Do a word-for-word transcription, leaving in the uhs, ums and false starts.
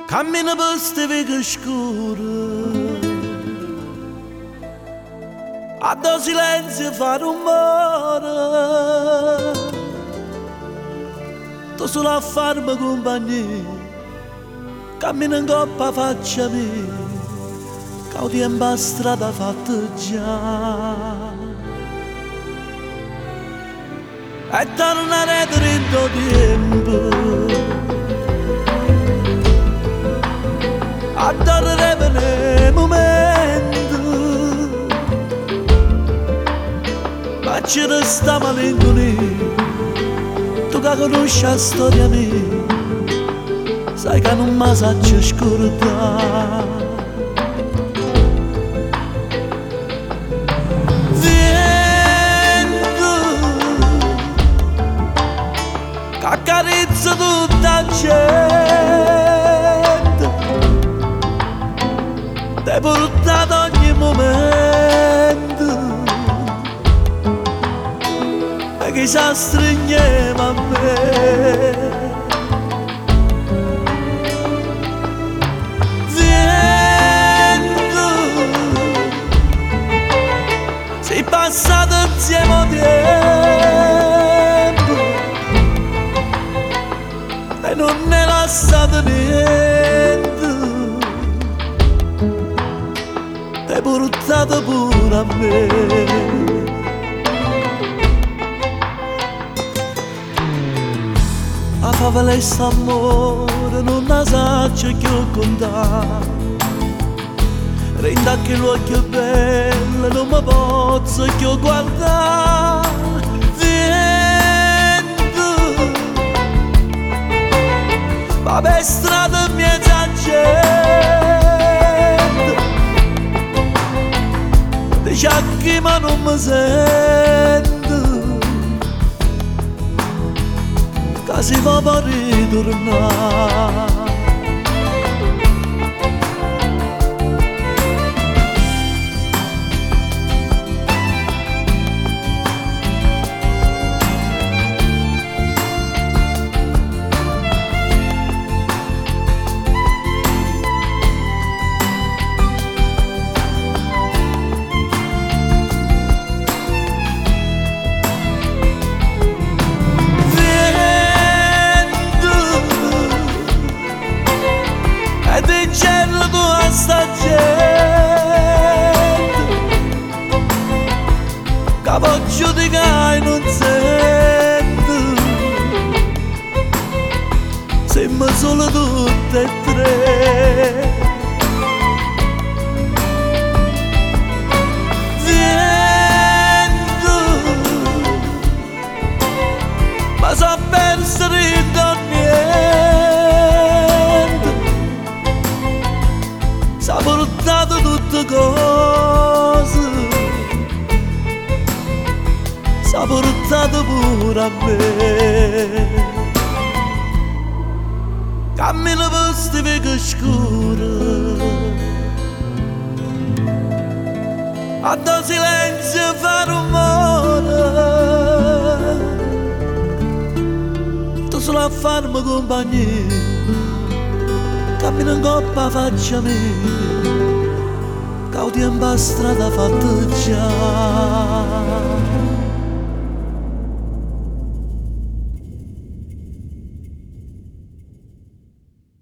Cammina per ste vie scure, addo silenzio fa rumore, tu solo a farmi compagnia, cammina in coppa faccia mia, che ho tempo a strada fatta già. E tornare dritto tempo, adorare nei momenti, ma ci resta malinconia, tu che conosci la storia mia, sai che non mi saggio scordare. Vento che accarezza tutta la gente, t'hai portato ogni momento e che si stringeva a me. Vento, sei passato insieme a tempo e non ne è lasciato niente, t'hai portato pure a me. A favela e s'amore non la saggio più contare, renda che l'occhio è bello non mi posso più guardare. Vento, va per strada in mezzo a gente, dice che ma non mi sento, che si va per ritornare. Ed in cielo tu a sta gente che può giudicare non sento, siamo solo tutte e tre. Vento, ma so perso in niente, s'ha portato tutte cose, s'ha portato pure a me. Cammina per ste vie scure, addo silenzio fa rumore, tu solo a farmi compagnia, cammina in coppa faccia mia, che ho tempo a strada fatta già.